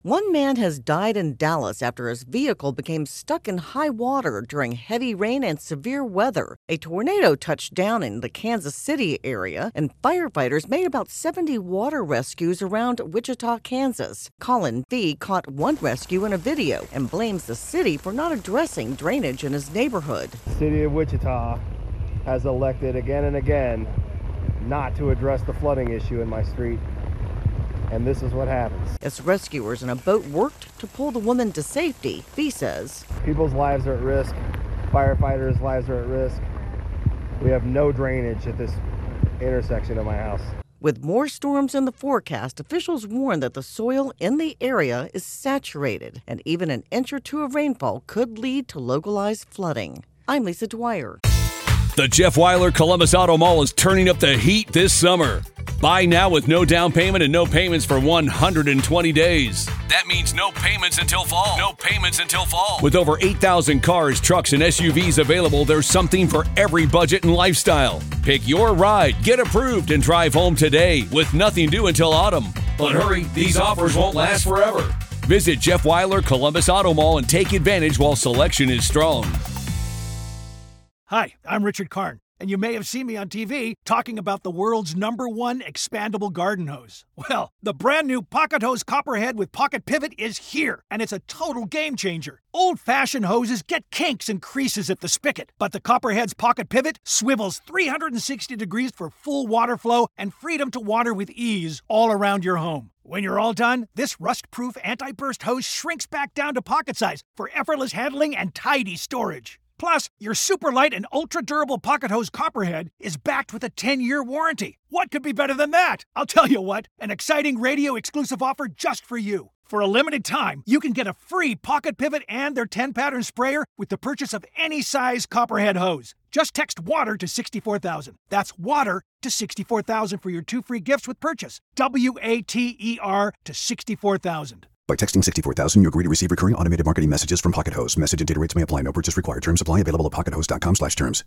One man has died in Dallas after his vehicle became stuck in high water during heavy rain and severe weather. A tornado touched down in the Kansas City area, and firefighters made about 70 water rescues around Wichita, Kansas. Colin Fee caught one rescue in a video and blames the city for not addressing drainage in his neighborhood. The city of Wichita has elected again and again not to address the flooding issue in my street. And this is what happens. As rescuers in a boat worked to pull the woman to safety, Fee says, people's lives are at risk. Firefighters' lives are at risk. We have no drainage at this intersection of my house. With more storms in the forecast, officials warn that the soil in the area is saturated, and even an inch or two of rainfall could lead to localized flooding. I'm Lisa Dwyer. The Jeff Weiler Columbus Auto Mall is turning up the heat this summer. Buy now with no down payment and no payments for 120 days. That means no payments until fall. No payments until fall. With over 8,000 cars, trucks, and SUVs available, there's something for every budget and lifestyle. Pick your ride, get approved, and drive home today with nothing due until autumn. But hurry, these offers won't last forever. Visit Jeff Weiler Columbus Auto Mall and take advantage while selection is strong. Hi, I'm Richard Karn, and you may have seen me on TV talking about the world's #1 expandable garden hose. Well, the brand new Pocket Hose Copperhead with Pocket Pivot is here, and it's a total game changer. Old-fashioned hoses get kinks and creases at the spigot, but the Copperhead's Pocket Pivot swivels 360 degrees for full water flow and freedom to water with ease all around your home. When you're all done, this rust-proof anti-burst hose shrinks back down to pocket size for effortless handling and tidy storage. Plus, your super light and ultra-durable Pocket Hose Copperhead is backed with a 10-year warranty. What could be better than that? I'll tell you what, an exciting radio-exclusive offer just for you. For a limited time, you can get a free Pocket Pivot and their 10-pattern sprayer with the purchase of any size Copperhead hose. Just text WATER to 64,000. That's WATER to 64,000 for your 2 free gifts with purchase. WATER to 64,000. By texting 64,000, you agree to receive recurring automated marketing messages from Pocket Hose. Message and data rates may apply. No purchase required. Terms apply. Available at pockethose.com/terms.